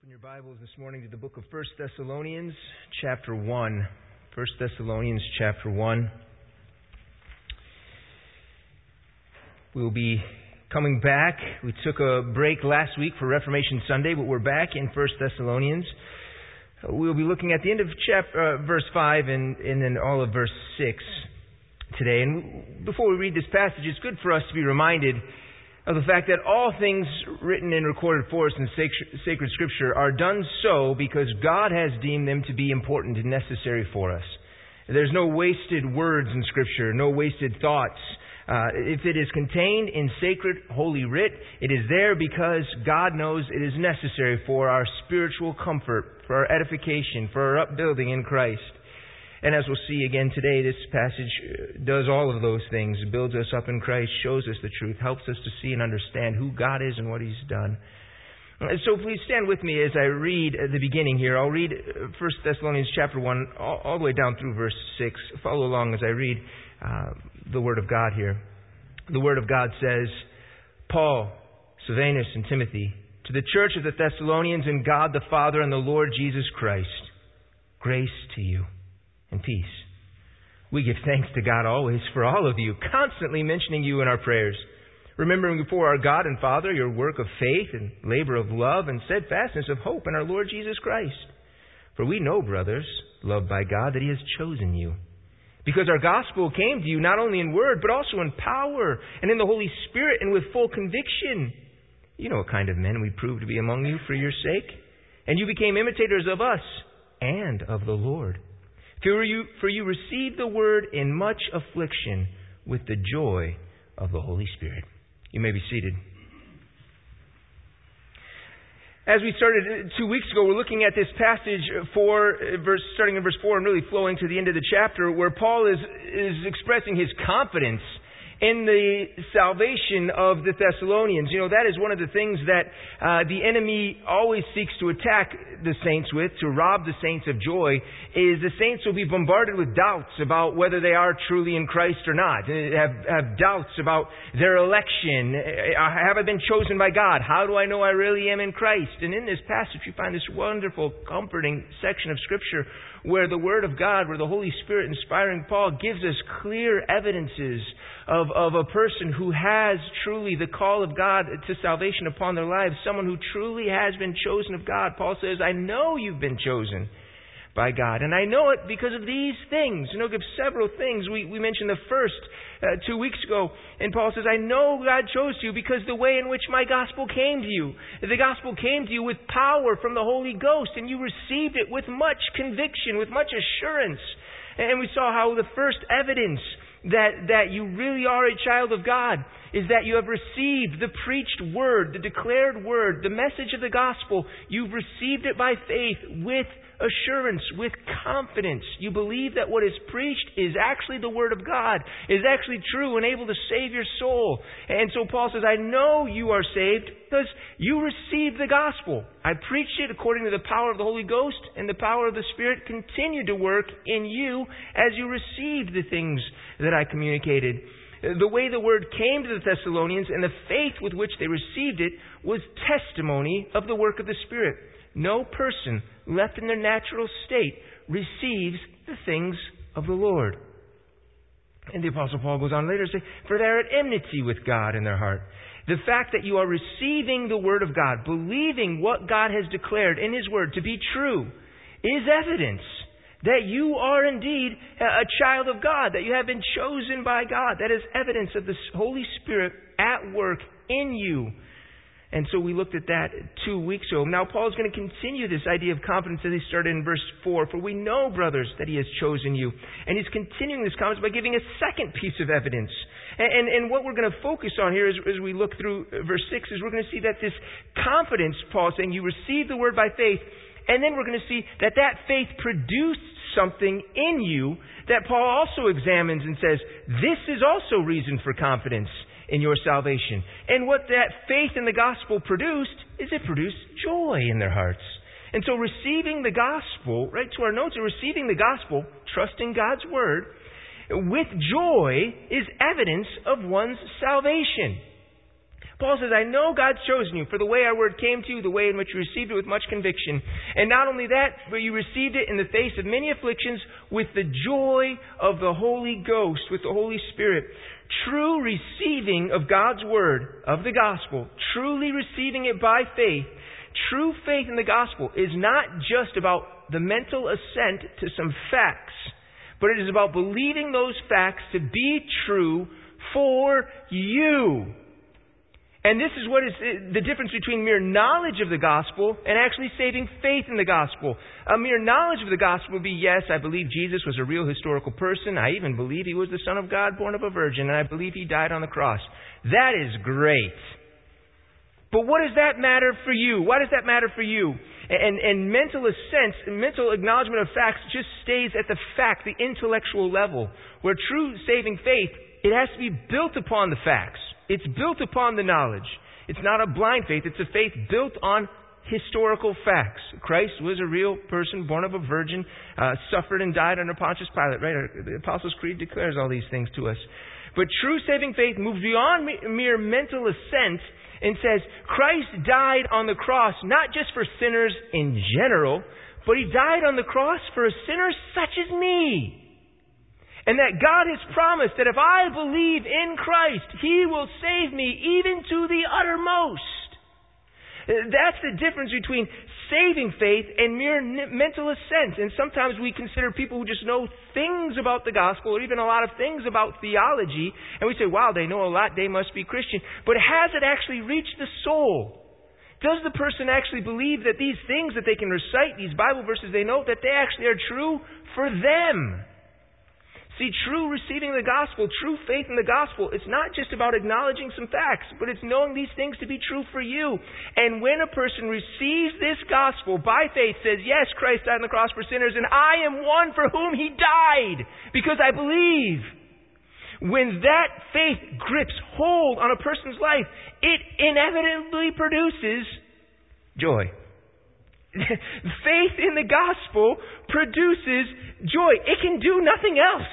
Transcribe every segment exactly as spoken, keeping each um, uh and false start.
Open your Bibles this morning to the book of First Thessalonians, chapter one. First Thessalonians, chapter one. We'll be coming back. We took a break last week for Reformation Sunday, but we're back in First Thessalonians. We'll be looking at the end of chapter, uh, verse five and, and then all of verse six today. And before we read this passage, it's good for us to be reminded of the fact that all things written and recorded for us in sacred Scripture are done so because God has deemed them to be important and necessary for us. There's no wasted words in Scripture, no wasted thoughts. Uh, if it is contained in sacred Holy Writ, it is there because God knows it is necessary for our spiritual comfort, for our edification, for our upbuilding in Christ. And as we'll see again today, this passage does all of those things. It builds us up in Christ, shows us the truth, helps us to see and understand who God is and what He's done. So please stand with me as I read the beginning here. I'll read First Thessalonians chapter one all, all the way down through verse six. Follow along as I read uh, the Word of God here. The Word of God says, Paul, Silvanus, and Timothy, to the church of the Thessalonians in God the Father and the Lord Jesus Christ, grace to you and peace. We give thanks to God always for all of you, constantly mentioning you in our prayers, remembering before our God and Father your work of faith and labor of love and steadfastness of hope in our Lord Jesus Christ. For we know, brothers, loved by God, that He has chosen you, because our gospel came to you not only in word, but also in power and in the Holy Spirit and with full conviction. You know what kind of men we proved to be among you for your sake, and you became imitators of us and of the Lord. For you, for you received the word in much affliction with the joy of the Holy Spirit. You may be seated. As we started two weeks ago, we're looking at this passage for verse, starting in verse four and really flowing to the end of the chapter, where Paul is, is expressing his confidence in the salvation of the Thessalonians. You know, that is one of the things that uh, the enemy always seeks to attack the saints with, to rob the saints of joy, is the saints will be bombarded with doubts about whether they are truly in Christ or not. Have, have doubts about their election. Have I been chosen by God? How do I know I really am in Christ? And in this passage, you find this wonderful, comforting section of Scripture where the Word of God, where the Holy Spirit inspiring Paul gives us clear evidences of, of a person who has truly the call of God to salvation upon their lives, someone who truly has been chosen of God. Paul says, I know you've been chosen by God, and I know it because of these things. And he'll give several things. We, we mentioned the first uh, two weeks ago, and Paul says, I know God chose you because the way in which my gospel came to you. The gospel came to you with power from the Holy Ghost, and you received it with much conviction, with much assurance. And we saw how the first evidence that, that you really are a child of God is that you have received the preached word, the declared word, the message of the gospel. You've received it by faith with assurance, with confidence. You believe that what is preached is actually the Word of God, is actually true and able to save your soul. And so Paul says, I know you are saved because you received the gospel. I preached it according to the power of the Holy Ghost, and the power of the Spirit continued to work in you as you received the things that I communicated. The way the word came to the Thessalonians and the faith with which they received it was testimony of the work of the Spirit. No person left in their natural state receives the things of the Lord. And the Apostle Paul goes on later to say, for they are at enmity with God in their heart. The fact that you are receiving the Word of God, believing what God has declared in His Word to be true, is evidence that you are indeed a child of God, that you have been chosen by God. That is evidence of the Holy Spirit at work in you. And so we looked at that two weeks ago. Now Paul's going to continue this idea of confidence that he started in verse four. For we know, brothers, that He has chosen you. And he's continuing this confidence by giving a second piece of evidence. And, and, and what we're going to focus on here as, as we look through verse six is we're going to see that this confidence, Paul is saying, you receive the word by faith. And then we're going to see that that faith produced something in you that Paul also examines and says, this is also reason for confidence in your salvation. And what that faith in the gospel produced is it produced joy in their hearts. And so receiving the gospel, right to our notes, receiving the gospel, trusting God's word, with joy is evidence of one's salvation. Paul says, I know God's chosen you for the way our word came to you, the way in which you received it with much conviction. And not only that, but you received it in the face of many afflictions with the joy of the Holy Ghost, with the Holy Spirit. True receiving of God's word, of the gospel, truly receiving it by faith, true faith in the gospel is not just about the mental assent to some facts, but it is about believing those facts to be true for you. And this is what is the difference between mere knowledge of the gospel and actually saving faith in the gospel. A mere knowledge of the gospel would be, yes, I believe Jesus was a real historical person. I even believe he was the Son of God born of a virgin, and I believe he died on the cross. That is great. But what does that matter for you? Why does that matter for you? And, and mental assent, mental acknowledgement of facts just stays at the fact, the intellectual level. Where true saving faith, it has to be built upon the facts. It's built upon the knowledge. It's not a blind faith. It's a faith built on historical facts. Christ was a real person, born of a virgin, uh, suffered and died under Pontius Pilate. Right? The Apostles' Creed declares all these things to us. But true saving faith moves beyond mere mental assent and says, Christ died on the cross not just for sinners in general, but he died on the cross for a sinner such as me. And that God has promised that if I believe in Christ, he will save me even to the uttermost. That's the difference between saving faith and mere mental assent. And sometimes we consider people who just know things about the gospel or even a lot of things about theology, and we say, wow, they know a lot, they must be Christian. But has it actually reached the soul? Does the person actually believe that these things that they can recite, these Bible verses they know, that they actually are true for them? See, true receiving the gospel, true faith in the gospel, it's not just about acknowledging some facts, but it's knowing these things to be true for you. And when a person receives this gospel by faith, says, yes, Christ died on the cross for sinners, and I am one for whom he died, because I believe. When that faith grips hold on a person's life, it inevitably produces joy. Faith in the gospel produces joy. It can do nothing else.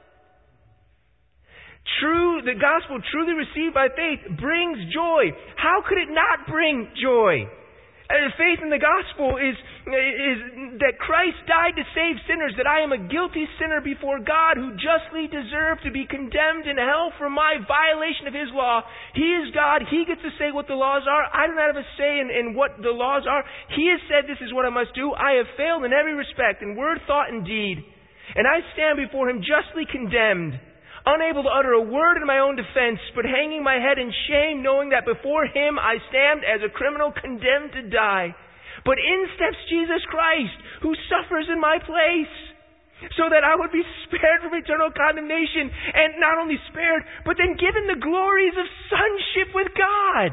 True, the gospel truly received by faith brings joy. How could it not bring joy? Uh, faith in the gospel is, is that Christ died to save sinners, that I am a guilty sinner before God who justly deserved to be condemned in hell for my violation of his law. He is God. He gets to say what the laws are. I do not have a say in, in what the laws are. He has said this is what I must do. I have failed in every respect, in word, thought, and deed. And I stand before him justly condemned, unable to utter a word in my own defense, but hanging my head in shame, knowing that before him I stand as a criminal condemned to die. But in steps Jesus Christ, who suffers in my place, so that I would be spared from eternal condemnation, and not only spared, but then given the glories of sonship with God.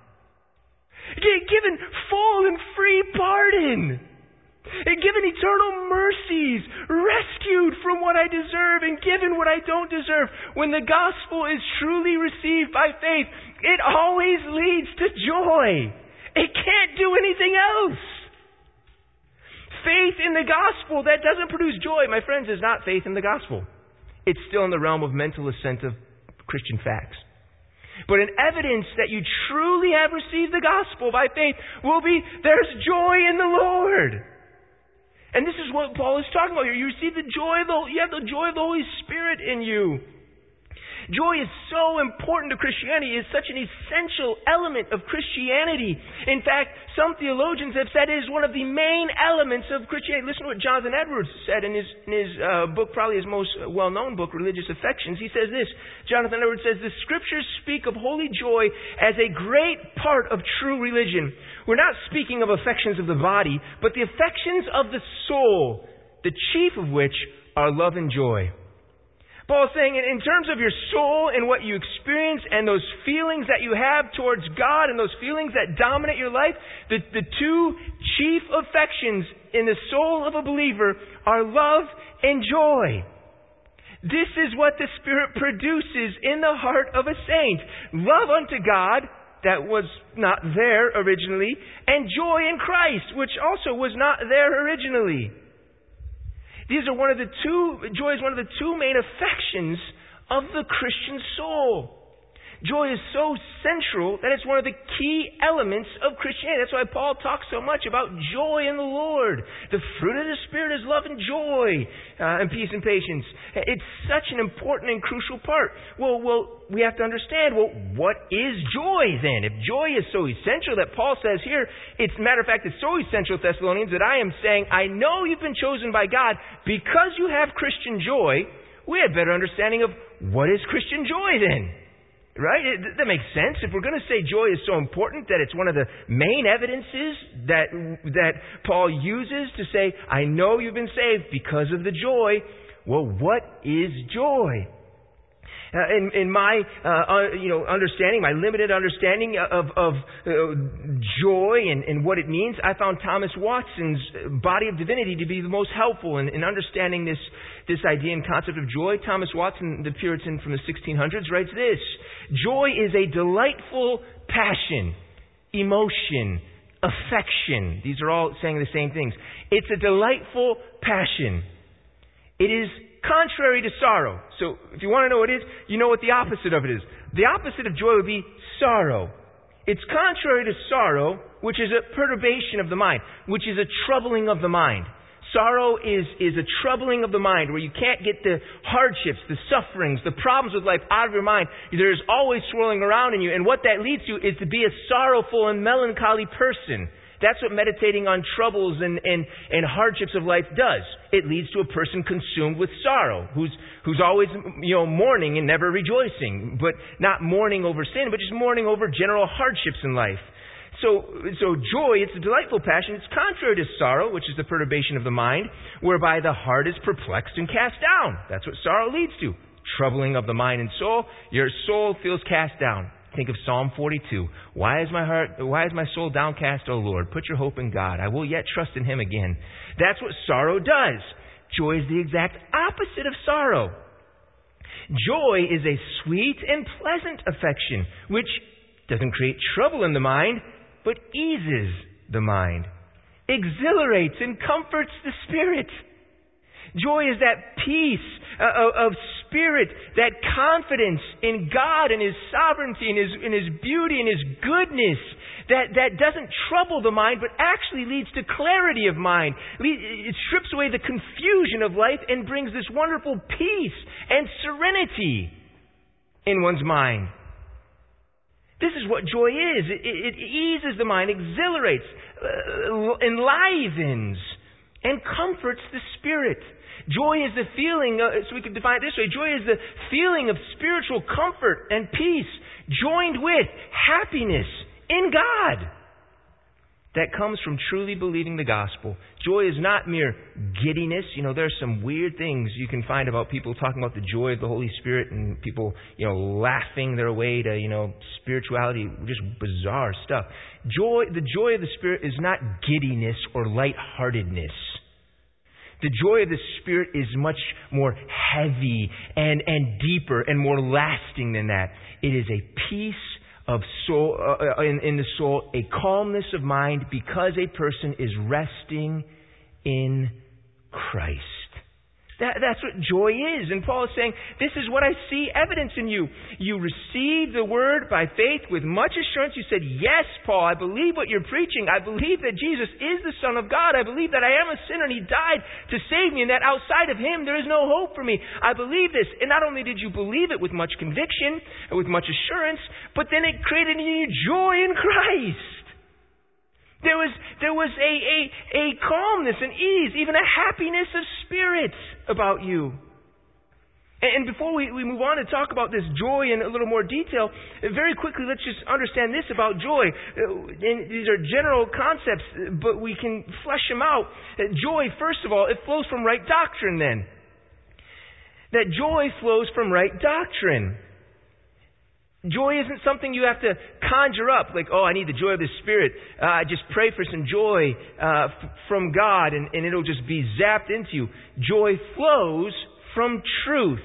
Given full and free pardon. And given eternal mercies, rescued from what I deserve and given what I don't deserve. When the gospel is truly received by faith, it always leads to joy. It can't do anything else. Faith in the gospel that doesn't produce joy, my friends, is not faith in the gospel. It's still in the realm of mental assent of Christian facts. But an evidence that you truly have received the gospel by faith will be, there's joy in the Lord. And this is what Paul is talking about here. You receive the joy of the, you have the joy of the Holy Spirit in you. Joy is so important to Christianity. It is such an essential element of Christianity. In fact, some theologians have said it is one of the main elements of Christianity. Listen to what Jonathan Edwards said in his, in his uh, book, probably his most well-known book, Religious Affections. He says this, Jonathan Edwards says, the scriptures speak of holy joy as a great part of true religion. We're not speaking of affections of the body, but the affections of the soul, the chief of which are love and joy. Paul's saying in terms of your soul and what you experience and those feelings that you have towards God and those feelings that dominate your life, the, the two chief affections in the soul of a believer are love and joy. This is what the Spirit produces in the heart of a saint. Love unto God, that was not there originally, and joy in Christ, which also was not there originally. These are one of the two, joy is one of the two main affections of the Christian soul. Joy is so central that it's one of the key elements of Christianity. That's why Paul talks so much about joy in the Lord. The fruit of the Spirit is love and joy uh, and peace and patience. It's such an important and crucial part. Well, well, we have to understand, well, what is joy then? If joy is so essential that Paul says here, it's a matter of fact, it's so essential, Thessalonians, that I am saying, I know you've been chosen by God because you have Christian joy. We have better understanding of what is Christian joy then. Right? It, that makes sense. If we're going to say joy is so important that it's one of the main evidences that that Paul uses to say, I know you've been saved because of the joy. Well, what is joy? Uh, in, in my, uh, uh, you know, understanding, my limited understanding of, of uh, joy and, and what it means, I found Thomas Watson's Body of Divinity to be the most helpful in, in understanding this, this idea and concept of joy. Thomas Watson, the Puritan from the sixteen hundreds, writes this: joy is a delightful passion, emotion, affection. These are all saying the same things. It's a delightful passion. It is contrary to sorrow. So if you want to know what it is, you know what the opposite of it is. The opposite of joy would be sorrow. It's contrary to sorrow, which is a perturbation of the mind, which is a troubling of the mind. Sorrow is, is a troubling of the mind where you can't get the hardships, the sufferings, the problems with life out of your mind. There's always swirling around in you. And what that leads to is to be a sorrowful and melancholy person. That's what meditating on troubles and, and, and hardships of life does. It leads to a person consumed with sorrow, who's who's always, you know, mourning and never rejoicing, but not mourning over sin, but just mourning over general hardships in life. So, so joy, it's a delightful passion. It's contrary to sorrow, which is the perturbation of the mind, whereby the heart is perplexed and cast down. That's what sorrow leads to. Troubling of the mind and soul. Your soul feels cast down. Think of Psalm forty-two. Why is my heart, why is my soul downcast, O Lord? Put your hope in God. I will yet trust in Him again. That's what sorrow does. Joy is the exact opposite of sorrow. Joy is a sweet and pleasant affection, which doesn't create trouble in the mind, but eases the mind, exhilarates and comforts the spirit. Joy is that peace uh, of spirit, that confidence in God and His sovereignty and His, in His beauty and His goodness that, that doesn't trouble the mind but actually leads to clarity of mind. It strips away the confusion of life and brings this wonderful peace and serenity in one's mind. This is what joy is. It, it, it eases the mind, exhilarates, uh, enlivens, and comforts the spirit. Joy is the feeling, uh, so we can define it this way, joy is the feeling of spiritual comfort and peace joined with happiness in God that comes from truly believing the gospel. Joy is not mere giddiness. You know, there's some weird things you can find about people talking about the joy of the Holy Spirit and people, you know, laughing their way to, you know, spirituality, just bizarre stuff. Joy, the joy of the Spirit is not giddiness or lightheartedness. The joy of the Spirit is much more heavy and, and deeper and more lasting than that. It is a peace of soul uh, in, in the soul, a calmness of mind because a person is resting in Christ. That, that's what joy is. And Paul is saying, this is what I see evidence in you. You received the word by faith with much assurance. You said, yes, Paul, I believe what you're preaching. I believe that Jesus is the Son of God. I believe that I am a sinner and He died to save me and that outside of Him there is no hope for me. I believe this. And not only did you believe it with much conviction and with much assurance, but then it created in you joy in Christ. There was there was a, a, a calmness and ease, even a happiness of spirit about you. And, and before we, we move on to talk about this joy in a little more detail, very quickly let's just understand this about joy. And these are general concepts, but we can flesh them out. Joy, first of all, it flows from right doctrine then. That joy flows from right doctrine. Joy isn't something you have to conjure up, like, oh, I need the joy of the Spirit. Uh, just pray for some joy uh, f- from God, and, and it'll just be zapped into you. Joy flows from truth.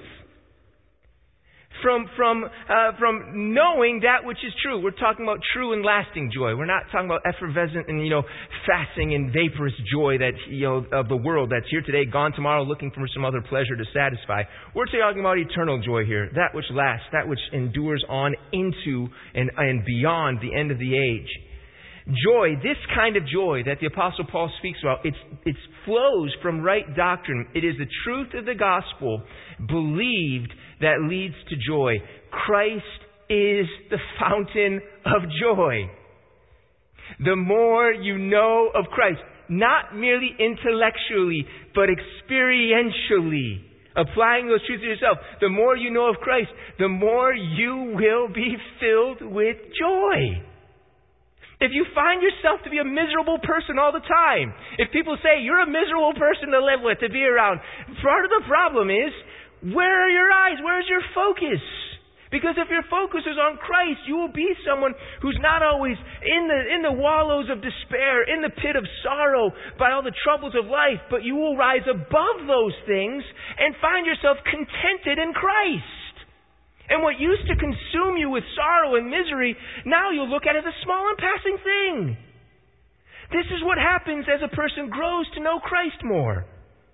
From from uh, from knowing that which is true. We're talking about true and lasting joy. We're not talking about effervescent and, you know, passing and vaporous joy that, you know, of the world that's here today, gone tomorrow, looking for some other pleasure to satisfy. We're talking about eternal joy here, that which lasts, that which endures on into and, and beyond the end of the age. Joy, this kind of joy that the Apostle Paul speaks about, it's, it flows from right doctrine. It is the truth of the gospel believed that leads to joy. Christ is the fountain of joy. The more you know of Christ, not merely intellectually, but experientially, applying those truths to yourself, the more you know of Christ, the more you will be filled with joy. If you find yourself to be a miserable person all the time, if people say you're a miserable person to live with, to be around, part of the problem is, where are your eyes? Where is your focus? Because if your focus is on Christ, you will be someone who's not always in the in the wallows of despair, in the pit of sorrow by all the troubles of life, but you will rise above those things and find yourself contented in Christ. And what used to consume you with sorrow and misery, now you'll look at as a small and passing thing. This is what happens as a person grows to know Christ more.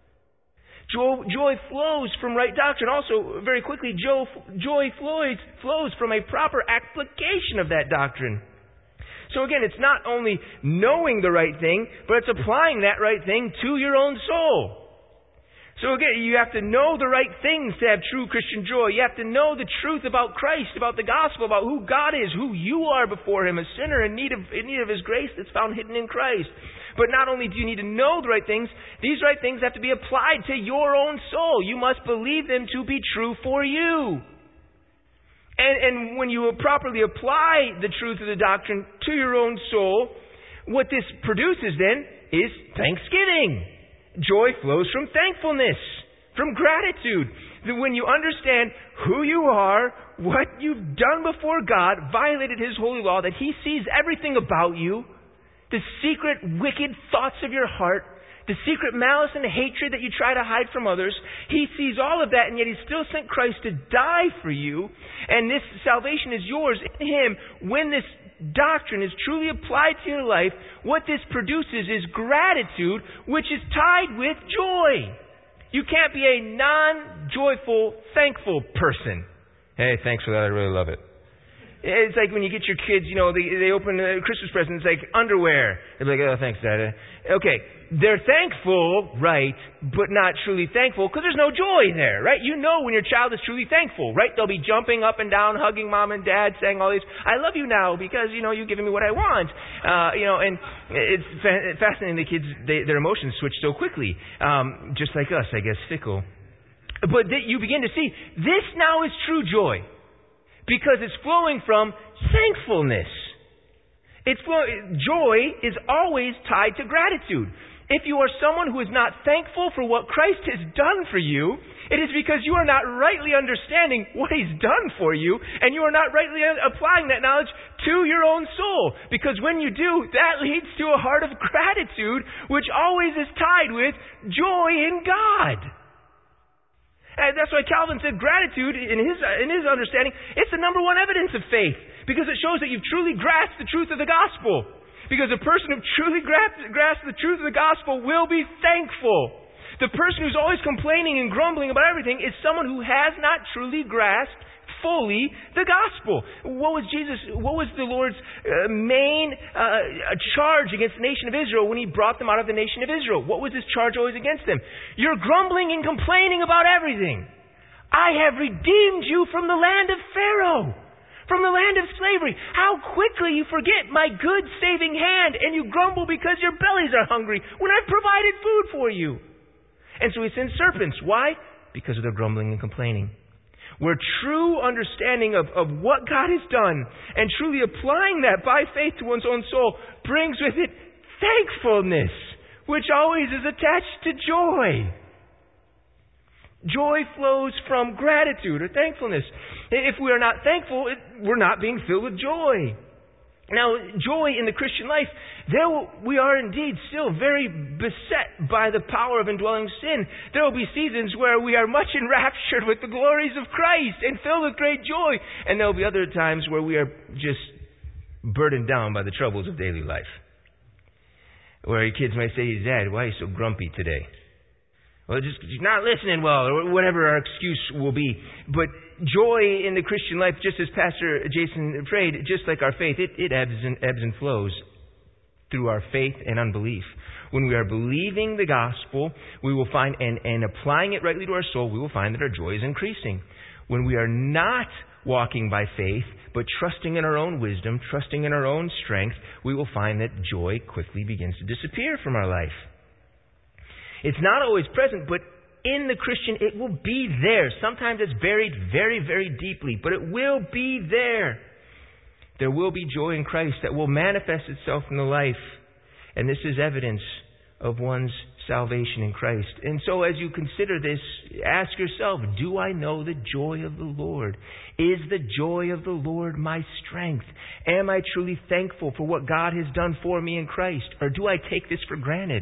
Joy, joy flows from right doctrine. Also, very quickly, joy, joy flows, flows from a proper application of that doctrine. So again, it's not only knowing the right thing, but it's applying that right thing to your own soul. So again, you have to know the right things to have true Christian joy. You have to know the truth about Christ, about the gospel, about who God is, who you are before Him, a sinner in need of, in need of His grace that's found hidden in Christ. But not only do you need to know the right things, these right things have to be applied to your own soul. You must believe them to be true for you. And, and when you properly apply the truth of the doctrine to your own soul, what this produces then is thanksgiving. Joy flows from thankfulness, from gratitude. When you understand who you are, what you've done before God, violated His holy law, that He sees everything about you, the secret wicked thoughts of your heart, the secret malice and hatred that you try to hide from others, He sees all of that, and yet He still sent Christ to die for you, and this salvation is yours in Him. When this doctrine is truly applied to your life, what this produces is gratitude, which is tied with joy. You can't be a non-joyful, thankful person. Hey, thanks for that. I really love it. It's like when you get your kids, you know, they, they open a Christmas present, it's like underwear. They're like, oh, thanks, Dad. Okay, they're thankful, right, but not truly thankful because there's no joy there, right? You know when your child is truly thankful, right? They'll be jumping up and down, hugging mom and dad, saying all these, I love you now because, you know, you've given me what I want. Uh, you know, and it's fa- fascinating the kids, they, their emotions switch so quickly, um, just like us, I guess, fickle. But th- you begin to see, this now is true joy. Because it's flowing from thankfulness. It's flow- joy is always tied to gratitude. If you are someone who is not thankful for what Christ has done for you, it is because you are not rightly understanding what He's done for you, and you are not rightly applying that knowledge to your own soul. Because when you do, that leads to a heart of gratitude, which always is tied with joy in God. And that's why Calvin said gratitude, in his in his understanding, it's the number one evidence of faith. Because it shows that you've truly grasped the truth of the gospel. Because a person who truly grasps, grasps the truth of the gospel will be thankful. The person who's always complaining and grumbling about everything is someone who has not truly grasped fully the gospel. What was Jesus, what was the Lord's uh, main uh, charge against the nation of Israel when He brought them out of the nation of Israel? What was His charge always against them? You're grumbling and complaining about everything. I have redeemed you from the land of Pharaoh, from the land of slavery. How quickly you forget my good saving hand, and you grumble because your bellies are hungry when I've provided food for you. And so He sends serpents. Why? Because of their grumbling and complaining. Where true understanding of, of what God has done and truly applying that by faith to one's own soul brings with it thankfulness, which always is attached to joy. Joy flows from gratitude or thankfulness. If we are not thankful, it, we're not being filled with joy. Now, joy in the Christian life, there will, we are indeed still very beset by the power of indwelling sin. There will be seasons where we are much enraptured with the glories of Christ and filled with great joy. And there will be other times where we are just burdened down by the troubles of daily life. Where your kids might say, Dad, why are you so grumpy today? Well, just you're not listening well, or whatever our excuse will be. But joy in the Christian life, just as Pastor Jason prayed, just like our faith, it, it ebbs and ebbs and flows through our faith and unbelief. When we are believing the gospel, we will find, and, and applying it rightly to our soul, we will find that our joy is increasing. When we are not walking by faith, but trusting in our own wisdom, trusting in our own strength, we will find that joy quickly begins to disappear from our life. It's not always present, but in the Christian, it will be there. Sometimes it's buried very, very deeply, but it will be there. There will be joy in Christ that will manifest itself in the life. And this is evidence of one's salvation in Christ. And so as you consider this, ask yourself, do I know the joy of the Lord? Is the joy of the Lord my strength? Am I truly thankful for what God has done for me in Christ? Or do I take this for granted?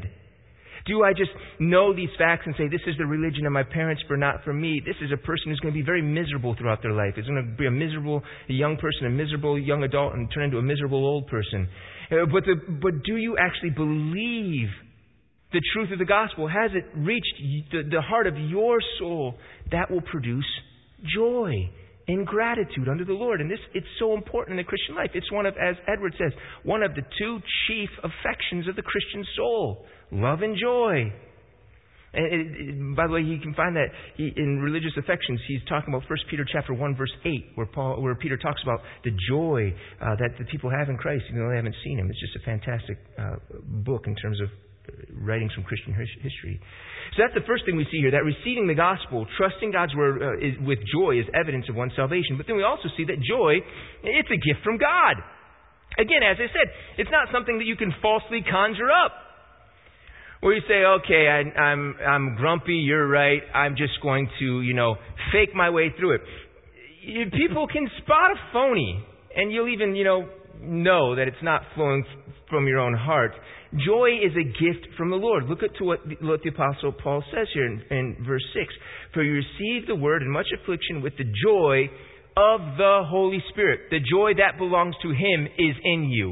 Do I just know these facts and say, this is the religion of my parents, but not for me? This is a person who's going to be very miserable throughout their life. It's going to be a miserable young person, a miserable young adult, and turn into a miserable old person. Uh, but, the, but do you actually believe the truth of the gospel? Has it reached the, the heart of your soul? That will produce joy and gratitude unto the Lord. And this, it's so important in the Christian life. It's one of, as Edward says, one of the two chief affections of the Christian soul. Love and joy. And it, it, by the way, you can find that he, in religious affections, he's talking about First Peter chapter one, verse eight, where Paul, where Peter talks about the joy uh, that the people have in Christ, even though they haven't seen Him. It's just a fantastic uh, book in terms of writings from Christian history. So that's the first thing we see here, that receiving the gospel, trusting God's word uh, is, with joy is evidence of one's salvation. But then we also see that joy, it's a gift from God. Again, as I said, it's not something that you can falsely conjure up. Where you say, okay, I, I'm I'm grumpy, you're right, I'm just going to, you know, fake my way through it. You, people can spot a phony, and you'll even, you know, know that it's not flowing from your own heart. Joy is a gift from the Lord. Look at to what, what the Apostle Paul says here in, in verse six. For you received the word in much affliction with the joy of the Holy Spirit. The joy that belongs to Him is in you.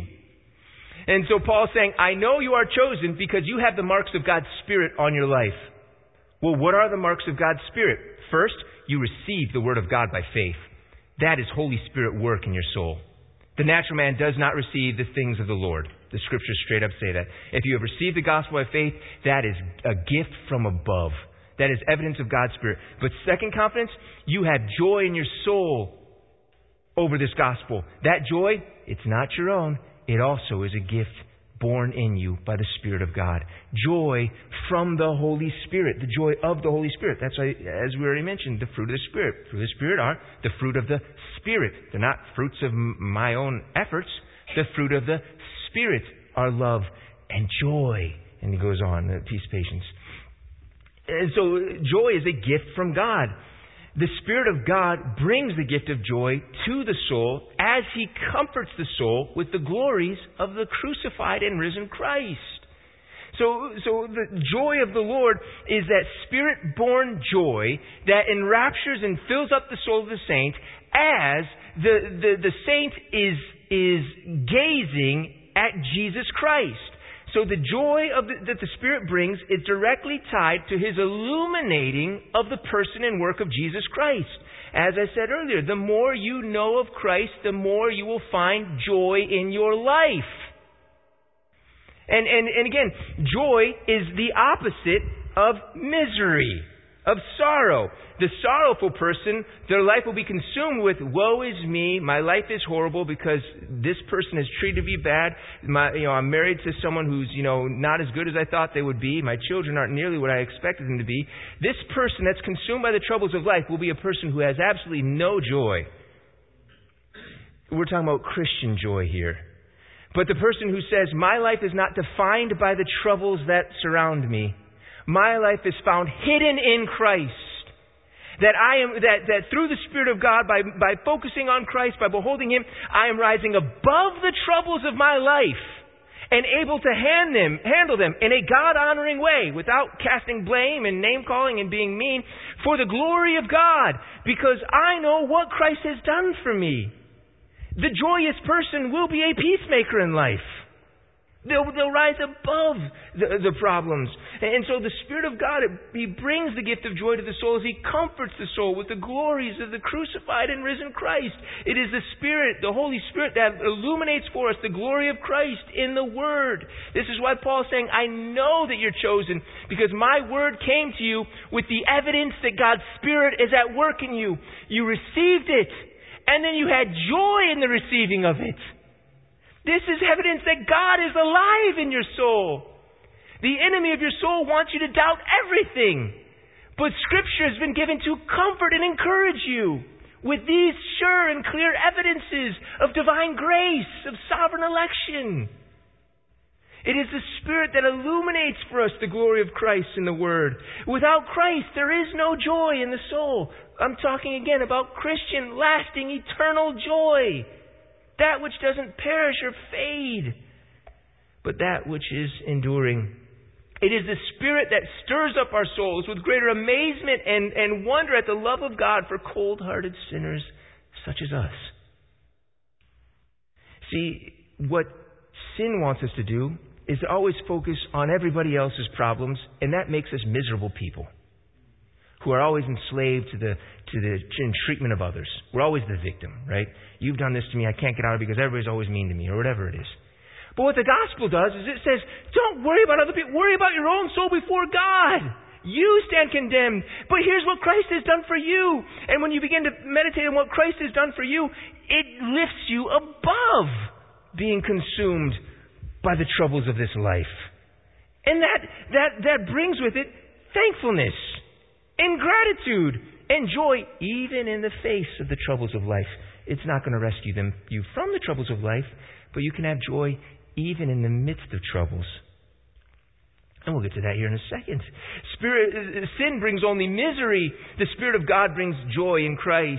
And so Paul's saying, I know you are chosen because you have the marks of God's Spirit on your life. Well, what are the marks of God's Spirit? First, you receive the Word of God by faith. That is Holy Spirit work in your soul. The natural man does not receive the things of the Lord. The Scriptures straight up say that. If you have received the gospel by faith, that is a gift from above. That is evidence of God's Spirit. But second confidence, you have joy in your soul over this gospel. That joy, it's not your own. It also is a gift born in you by the Spirit of God. Joy from the Holy Spirit. The joy of the Holy Spirit. That's why, as we already mentioned, the fruit of the Spirit. Fruit of the Spirit are the fruit of the Spirit. They're not fruits of my own efforts. The fruit of the Spirit are love and joy. And he goes on, peace, patience. And so joy is a gift from God. The Spirit of God brings the gift of joy to the soul as He comforts the soul with the glories of the crucified and risen Christ. So, so the joy of the Lord is that Spirit-born joy that enraptures and fills up the soul of the saint as the, the, the saint is, is gazing at Jesus Christ. So the joy of the, that the Spirit brings is directly tied to His illuminating of the person and work of Jesus Christ. As I said earlier, the more you know of Christ, the more you will find joy in your life. And, and, and again, joy is the opposite of misery, of sorrow. The sorrowful person, their life will be consumed with, woe is me, my life is horrible because this person has treated me bad. My, you know, I'm married to someone who's, you know, not as good as I thought they would be. My children aren't nearly what I expected them to be. This person that's consumed by the troubles of life will be a person who has absolutely no joy. We're talking about Christian joy here. But the person who says, my life is not defined by the troubles that surround me. My life is found hidden in Christ. That I am that, that through the Spirit of God, by, by focusing on Christ, by beholding Him, I am rising above the troubles of my life and able to hand them, handle them in a God-honoring way without casting blame and name-calling and being mean for the glory of God, because I know what Christ has done for me. The joyous person will be a peacemaker in life. They'll, they'll rise above the, the problems. And so the Spirit of God, He brings the gift of joy to the soul as He comforts the soul with the glories of the crucified and risen Christ. It is the Spirit, the Holy Spirit, that illuminates for us the glory of Christ in the Word. This is why Paul is saying, I know that you're chosen because my Word came to you with the evidence that God's Spirit is at work in you. You received it, and then you had joy in the receiving of it. This is evidence that God is alive in your soul. The enemy of your soul wants you to doubt everything. But Scripture has been given to comfort and encourage you with these sure and clear evidences of divine grace, of sovereign election. It is the Spirit that illuminates for us the glory of Christ in the Word. Without Christ, there is no joy in the soul. I'm talking again about Christian, lasting, eternal joy. That which doesn't perish or fade, but that which is enduring. It is the Spirit that stirs up our souls with greater amazement and, and wonder at the love of God for cold-hearted sinners such as us. See, what sin wants us to do is to always focus on everybody else's problems, and that makes us miserable people who are always enslaved to the to the treatment of others. We're always the victim, right? You've done this to me, I can't get out of it because everybody's always mean to me, or whatever it is. But what the gospel does is it says, don't worry about other people, worry about your own soul before God. You stand condemned, but here's what Christ has done for you. And when you begin to meditate on what Christ has done for you, it lifts you above being consumed by the troubles of this life. And that that that brings with it thankfulness and gratitude and joy, even in the face of the troubles of life. It's not going to rescue them you from the troubles of life, but you can have joy even in the midst of troubles. And we'll get to that here in a second. Spirit, sin brings only misery. The Spirit of God brings joy in Christ.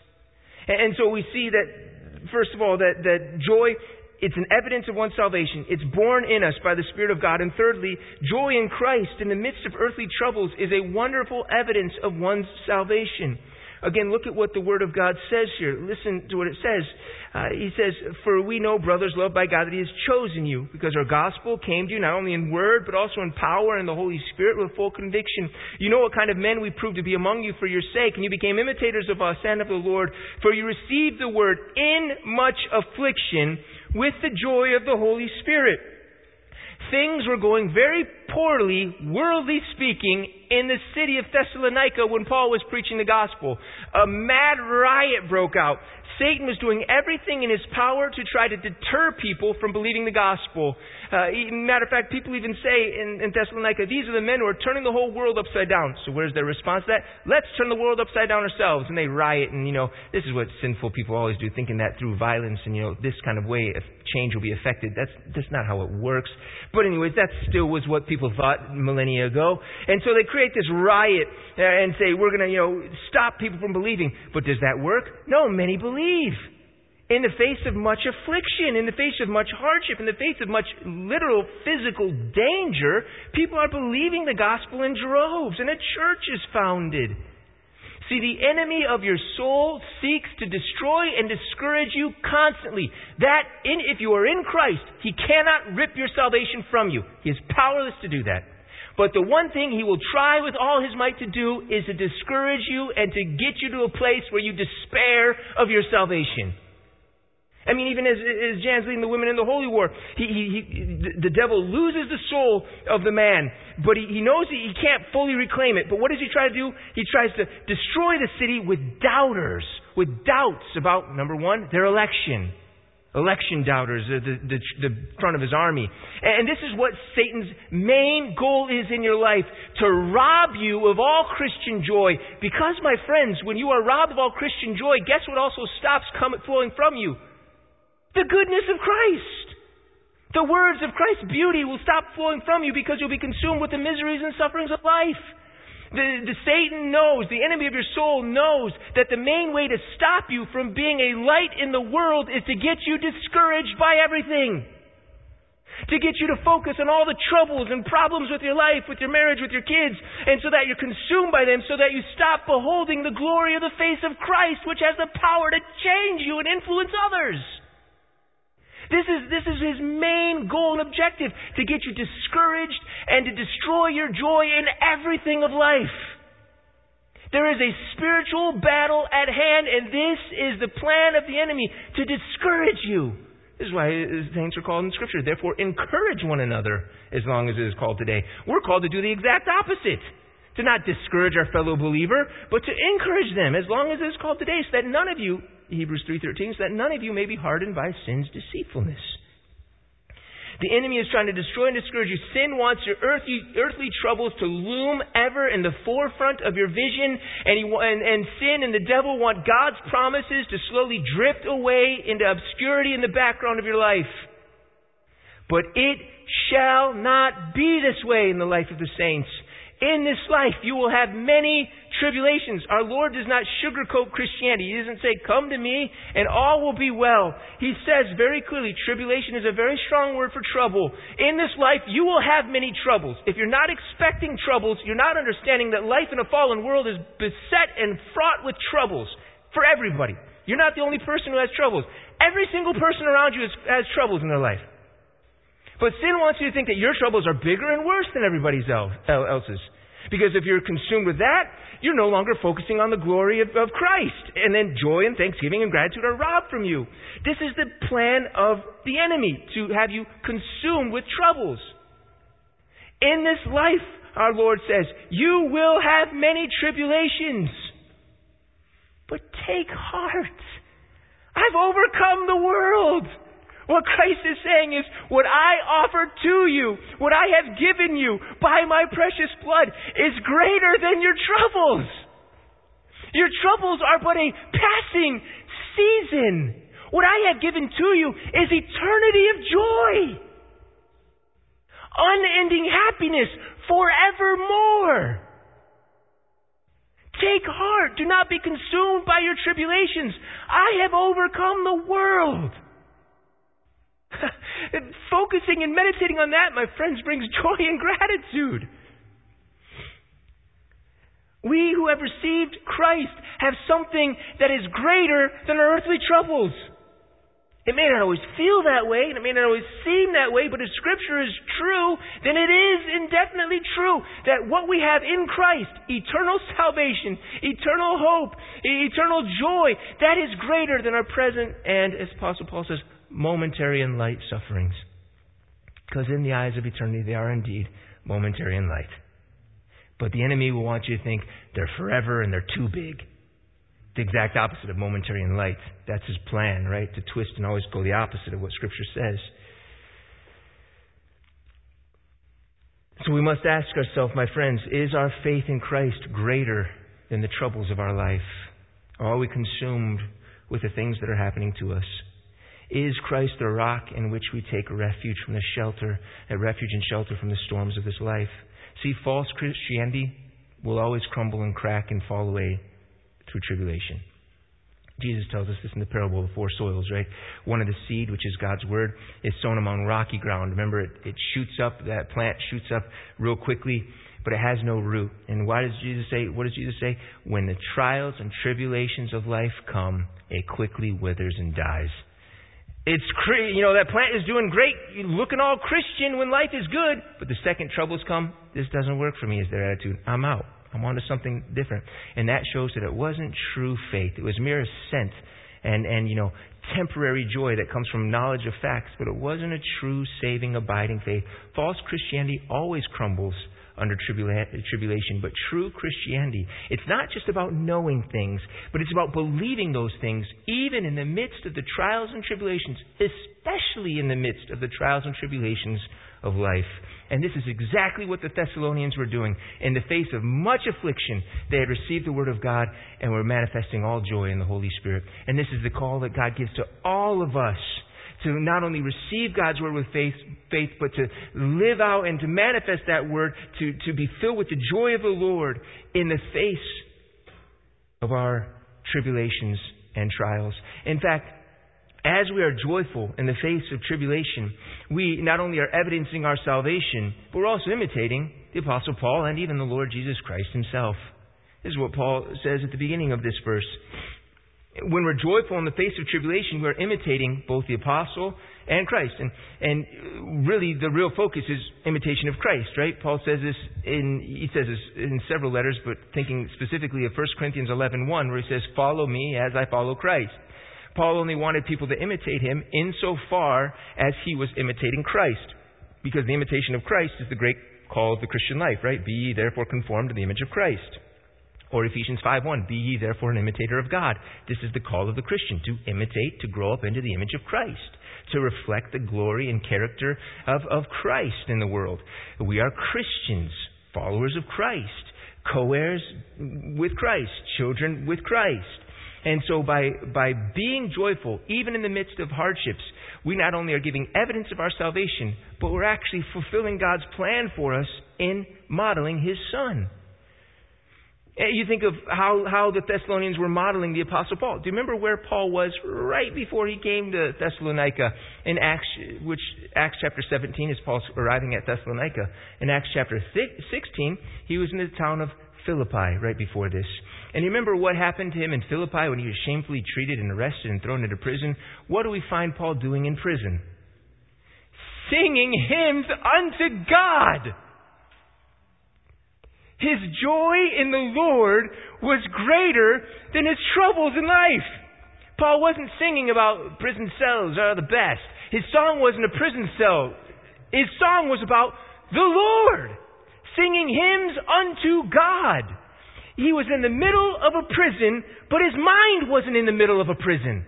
And so we see that, first of all, that, that joy, it's an evidence of one's salvation. It's born in us by the Spirit of God. And thirdly, joy in Christ in the midst of earthly troubles is a wonderful evidence of one's salvation. Again, look at what the Word of God says here. Listen to what it says. Uh, he says, for we know, brothers, loved by God, that He has chosen you, because our gospel came to you not only in word, but also in power and the Holy Spirit with full conviction. You know what kind of men we proved to be among you for your sake, and you became imitators of us and of the Lord, for you received the word in much affliction with the joy of the Holy Spirit. Things were going very poorly, worldly speaking, in the city of Thessalonica when Paul was preaching the gospel. A mad riot broke out. Satan was doing everything in his power to try to deter people from believing the gospel. Uh, matter of fact, people even say in, in Thessalonica, these are the men who are turning the whole world upside down. So where's their response to that? Let's turn the world upside down ourselves. And they riot, and you know, this is what sinful people always do, thinking that through violence and you know, this kind of way if change will be affected. That's that's not how it works. But anyways, that still was what people thought millennia ago. And so they create this riot uh, and say, we're going to, you know, stop people from believing. But does that work? No, many believe. In the face of much affliction, in the face of much hardship, in the face of much literal physical danger, people are believing the gospel in droves, and a church is founded. See, the enemy of your soul seeks to destroy and discourage you constantly. That, in, if you are in Christ, he cannot rip your salvation from you. He is powerless to do that. But the one thing he will try with all his might to do is to discourage you and to get you to a place where you despair of your salvation. I mean, even as, as Jan's leading the women in the holy war, he, he, he, the devil loses the soul of the man, but he, he knows he can't fully reclaim it. But what does he try to do? He tries to destroy the city with doubters, with doubts about, number one, their election. Election doubters, the, the, the front of his army. And this is what Satan's main goal is in your life, to rob you of all Christian joy. Because, my friends, when you are robbed of all Christian joy, guess what also stops coming, flowing from you? The goodness of Christ. The words of Christ's beauty will stop flowing from you because you'll be consumed with the miseries and sufferings of life. The, the Satan knows, the enemy of your soul knows that the main way to stop you from being a light in the world is to get you discouraged by everything. To get you to focus on all the troubles and problems with your life, with your marriage, with your kids, and so that you're consumed by them, so that you stop beholding the glory of the face of Christ, which has the power to change you and influence others. This is, this is his main goal and objective, to get you discouraged and to destroy your joy in everything of life. There is a spiritual battle at hand, and this is the plan of the enemy, to discourage you. This is why things are called in Scripture. Therefore, encourage one another as long as it is called today. We're called to do the exact opposite. To not discourage our fellow believer, but to encourage them as long as it is called today, so that none of you, Hebrews three thirteen, so that none of you may be hardened by sin's deceitfulness. The enemy is trying to destroy and discourage you. Sin wants your earthly, earthly troubles to loom ever in the forefront of your vision. And, he, and, and sin and the devil want God's promises to slowly drift away into obscurity in the background of your life. But it shall not be this way in the life of the saints. In this life, you will have many tribulations. Our Lord does not sugarcoat Christianity. He doesn't say, come to me and all will be well. He says very clearly, tribulation is a very strong word for trouble. In this life, you will have many troubles. If you're not expecting troubles, you're not understanding that life in a fallen world is beset and fraught with troubles for everybody. You're not the only person who has troubles. Every single person around you has, has troubles in their life. But sin wants you to think that your troubles are bigger and worse than everybody else's. Because if you're consumed with that, you're no longer focusing on the glory of, of Christ. And then joy and thanksgiving and gratitude are robbed from you. This is the plan of the enemy, to have you consumed with troubles. In this life, our Lord says, you will have many tribulations. But take heart. I've overcome the world. What Christ is saying is, what I offer to you, what I have given you by my precious blood is greater than your troubles. Your troubles are but a passing season. What I have given to you is eternity of joy. Unending happiness forevermore. Take heart. Do not be consumed by your tribulations. I have overcome the world. Focusing and meditating on that, my friends, brings joy and gratitude. We who have received Christ have something that is greater than our earthly troubles. It may not always feel that way, and it may not always seem that way, but if Scripture is true, then it is indefinitely true that what we have in Christ, eternal salvation, eternal hope, eternal joy, that is greater than our present and, as Apostle Paul says, momentary and light sufferings. Because in the eyes of eternity, they are indeed momentary and light. But the enemy will want you to think they're forever and they're too big. The exact opposite of momentary and light. That's his plan, right? To twist and always go the opposite of what Scripture says. So we must ask ourselves, my friends, is our faith in Christ greater than the troubles of our life? Or are we consumed with the things that are happening to us? Is Christ the rock in which we take a refuge from the shelter, a refuge and shelter from the storms of this life? See, false Christianity will always crumble and crack and fall away through tribulation. Jesus tells us this in the parable of the four soils, right? One of the seed, which is God's word, is sown among rocky ground. Remember, it, it shoots up, that plant shoots up real quickly, but it has no root. And why does Jesus say, what does Jesus say? When the trials and tribulations of life come, it quickly withers and dies. It's, you know, that plant is doing great, looking all Christian when life is good, but the second troubles come, this doesn't work for me, is their attitude. I'm out. I'm on to something different. And that shows that it wasn't true faith. It was mere assent and, and, you know, temporary joy that comes from knowledge of facts, but it wasn't a true, saving, abiding faith. False Christianity always crumbles under tribula- tribulation, but true Christianity, it's not just about knowing things, but it's about believing those things, even in the midst of the trials and tribulations, especially in the midst of the trials and tribulations of life. And this is exactly what the Thessalonians were doing. In the face of much affliction, they had received the Word of God and were manifesting all joy in the Holy Spirit. And this is the call that God gives to all of us, to not only receive God's Word with faith, faith, but to live out and to manifest that Word, to, to be filled with the joy of the Lord in the face of our tribulations and trials. In fact, as we are joyful in the face of tribulation, we not only are evidencing our salvation, but we're also imitating the Apostle Paul and even the Lord Jesus Christ himself. This is what Paul says at the beginning of this verse. when we're joyful in the face of tribulation, we're imitating both the apostle and Christ. And, and really the real focus is imitation of Christ, right? Paul says this in, he says this in several letters, but thinking specifically of First Corinthians eleven one, where he says, follow me as I follow Christ. Paul only wanted people to imitate him insofar as he was imitating Christ. Because the imitation of Christ is the great call of the Christian life, right? Be ye therefore conformed to the image of Christ. Or Ephesians five one, be ye therefore an imitator of God. This is the call of the Christian, to imitate, to grow up into the image of Christ, to reflect the glory and character of, of Christ in the world. We are Christians, followers of Christ, co-heirs with Christ, children with Christ. And so by, by being joyful, even in the midst of hardships, we not only are giving evidence of our salvation, but we're actually fulfilling God's plan for us in modeling His Son. You think of how, how the Thessalonians were modeling the Apostle Paul. Do you remember where Paul was right before he came to Thessalonica in Acts, which Acts chapter seventeen is Paul's arriving at Thessalonica. In Acts chapter sixteen, he was in the town of Philippi right before this. And you remember what happened to him in Philippi when he was shamefully treated and arrested and thrown into prison? What do we find Paul doing in prison? Singing hymns unto God. His joy in the Lord was greater than his troubles in life. Paul wasn't singing about prison cells are the best. His song wasn't a prison cell. His song was about the Lord, singing hymns unto God. He was in the middle of a prison, but his mind wasn't in the middle of a prison.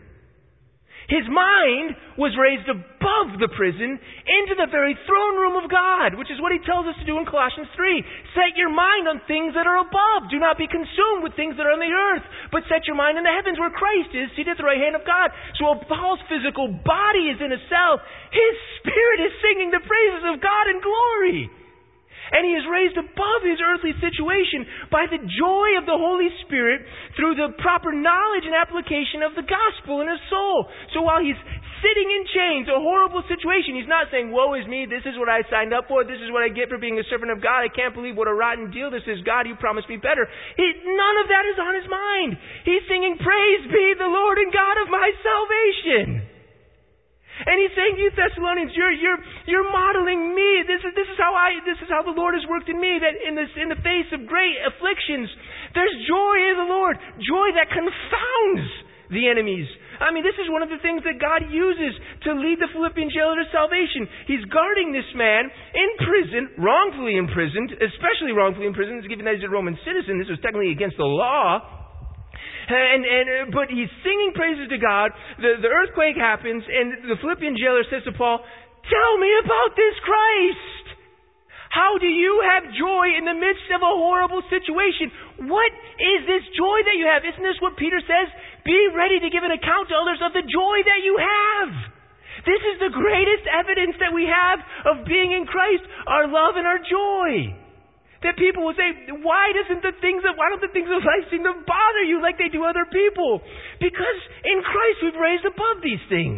His mind was raised above the prison into the very throne room of God, which is what he tells us to do in Colossians three. Set your mind on things that are above. Do not be consumed with things that are on the earth, but set your mind in the heavens where Christ is, seated at the right hand of God. So while Paul's physical body is in a cell, his spirit is singing the praises of God in glory. And he is raised above his earthly situation by the joy of the Holy Spirit through the proper knowledge and application of the gospel in his soul. So while he's sitting in chains, a horrible situation, he's not saying, woe is me, this is what I signed up for, this is what I get for being a servant of God, I can't believe what a rotten deal this is, God, you promised me better. He, none of that is on his mind. He's singing, praise be the Lord and God of my salvation. And he's saying to you Thessalonians, you're, you're, you're modeling me. This is, this is how I, this is how the Lord has worked in me, that in this, in the face of great afflictions, there's joy in the Lord. Joy that confounds the enemies. I mean, this is one of the things that God uses to lead the Philippian jailer to salvation. He's guarding this man in prison, wrongfully imprisoned, especially wrongfully imprisoned, given that he's a Roman citizen. This was technically against the law. And, and, but he's singing praises to God. The, the earthquake happens, and the Philippian jailer says to Paul, tell me about this Christ. How do you have joy in the midst of a horrible situation? What is this joy that you have? Isn't this what Peter says? Be ready to give an account to others of the joy that you have. This is the greatest evidence that we have of being in Christ, our love and our joy. That people will say, why doesn't the things of, why don't the things of life seem to bother you like they do other people? Because in Christ we've raised above these things.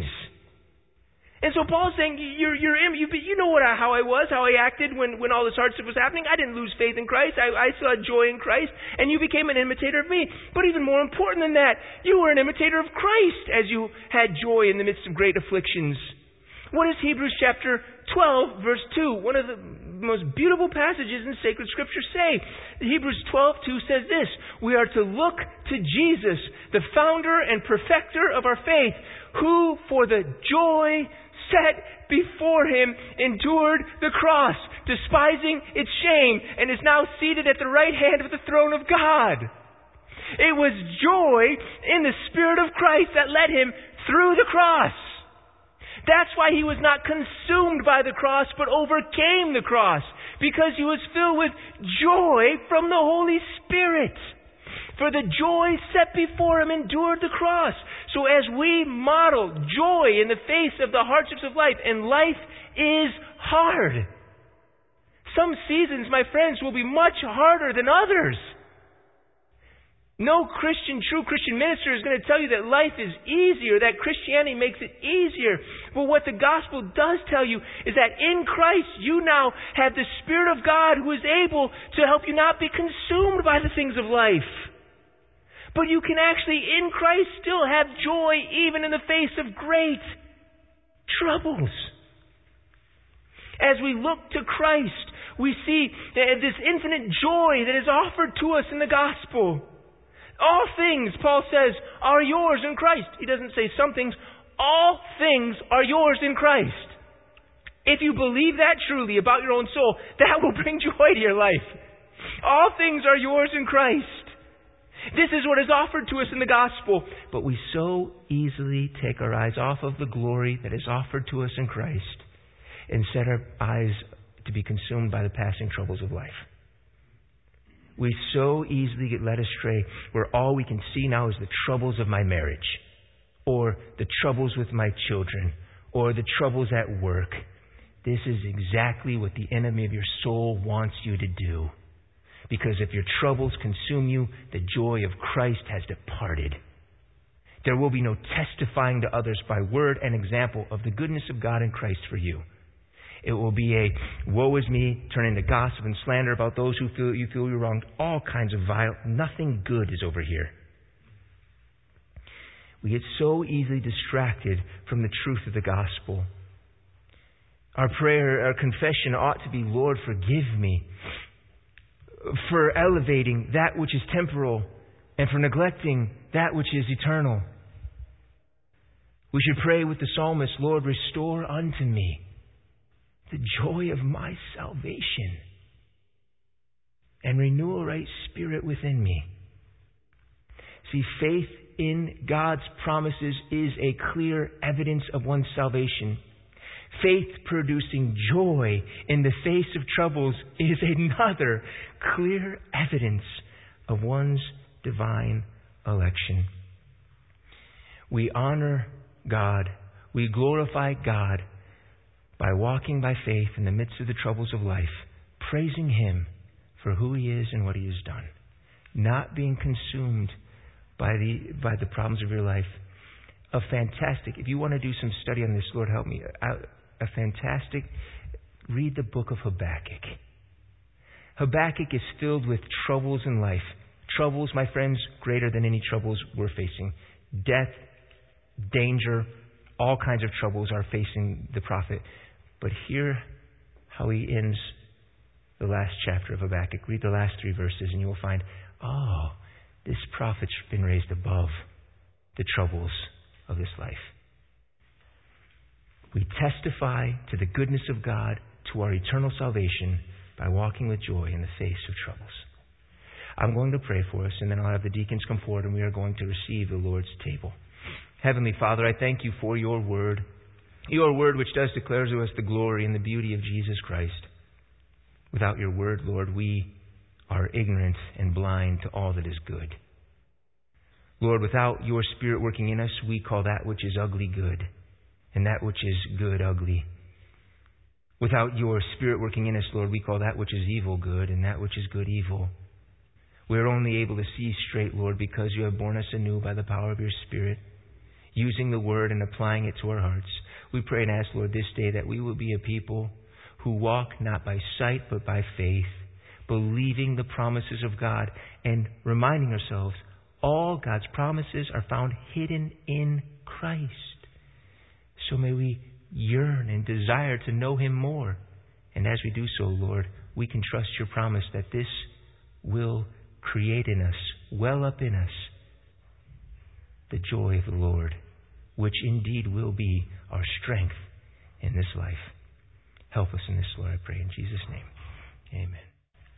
And so Paul's saying, you're, you're, you, you know what I, how I was, how I acted when, when all this hardship was happening. I didn't lose faith in Christ. I, I saw joy in Christ, and you became an imitator of me. But even more important than that, you were an imitator of Christ as you had joy in the midst of great afflictions. What does Hebrews chapter twelve, verse two, one of the most beautiful passages in sacred scripture say? Hebrews twelve two says this, we are to look to Jesus, the founder and perfecter of our faith, who for the joy set before him endured the cross, despising its shame, and is now seated at the right hand of the throne of God. It was joy in the Spirit of Christ that led him through the cross. That's why he was not consumed by the cross, but overcame the cross, because he was filled with joy from the Holy Spirit. For the joy set before him endured the cross. So as we model joy in the face of the hardships of life, and life is hard. Some seasons, my friends, will be much harder than others. No Christian, true Christian minister is going to tell you that life is easier, that Christianity makes it easier. But what the gospel does tell you is that in Christ you now have the Spirit of God who is able to help you not be consumed by the things of life, But you can actually, in Christ, still have joy even in the face of great troubles. As we look to Christ, we see this infinite joy that is offered to us in the gospel. All things, Paul says, are yours in Christ. He doesn't say some things. All things are yours in Christ. If you believe that truly about your own soul, that will bring joy to your life. All things are yours in Christ. This is what is offered to us in the gospel. But we so easily take our eyes off of the glory that is offered to us in Christ and set our eyes to be consumed by the passing troubles of life. We so easily get led astray where all we can see now is the troubles of my marriage, or the troubles with my children, or the troubles at work. This is exactly what the enemy of your soul wants you to do. Because if your troubles consume you, the joy of Christ has departed. There will be no testifying to others by word and example of the goodness of God in Christ for you. It will be a woe is me, turn into gossip and slander about those who feel you feel you're wronged. All kinds of vile, nothing good is over here. We get so easily distracted from the truth of the gospel. Our prayer, our confession ought to be, Lord, forgive me for elevating that which is temporal and for neglecting that which is eternal. We should pray with the psalmist, Lord, restore unto me the joy of my salvation and renew a right spirit within me. See, faith in God's promises is a clear evidence of one's salvation. Faith producing joy in the face of troubles is another clear evidence of one's divine election. We honor God, we glorify God by walking by faith in the midst of the troubles of life, praising Him for who He is and what He has done, not being consumed by the by the problems of your life. A fantastic, if you want to do some study on this, Lord help me, a, a fantastic, read the book of Habakkuk. Habakkuk is filled with troubles in life. Troubles, my friends, greater than any troubles we're facing. Death, danger, all kinds of troubles are facing the prophet. But hear how he ends the last chapter of Habakkuk. Read the last three verses and you will find, oh, this prophet's been raised above the troubles of this life. We testify to the goodness of God, to our eternal salvation, by walking with joy in the face of troubles. I'm going to pray for us, and then I'll have the deacons come forward, and we are going to receive the Lord's table. Heavenly Father, I thank you for your word, your word which does declare to us the glory and the beauty of Jesus Christ. Without your word, Lord, we are ignorant and blind to all that is good. Lord, without your Spirit working in us, we call that which is ugly good, and that which is good ugly. Without your Spirit working in us, Lord, we call that which is evil good, and that which is good evil. We are only able to see straight, Lord, because you have born us anew by the power of your Spirit, using the word and applying it to our hearts. We pray and ask, Lord, this day that we will be a people who walk not by sight but by faith, believing the promises of God and reminding ourselves all God's promises are found hidden in Christ. So may we yearn and desire to know Him more. And as we do so, Lord, we can trust your promise that this will create in us, well up in us, the joy of the Lord, which indeed will be our strength in this life. Help us in this, Lord, I pray in Jesus' name. Amen.